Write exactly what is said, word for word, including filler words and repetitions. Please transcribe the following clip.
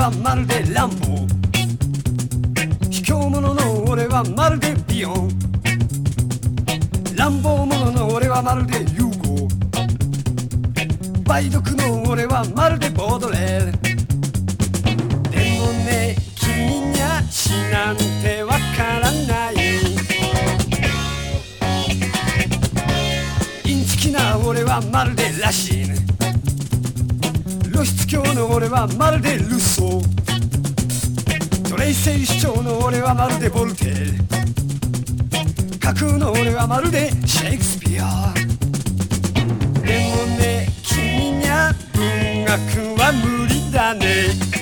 はまるでランボー、卑怯者の俺はまるでビヨン、乱暴者の俺はまるでユーゴ、梅毒の俺はまるでボードレー。でもね君にゃ死なんてわからない、インチキな俺はまるでラシーヌ、露出狂の俺はまるでルッソー、奴隷制主張の俺はまるでボルテール、架空の俺はまるでシェイクスピア。でもね君にゃ文学は無理だね。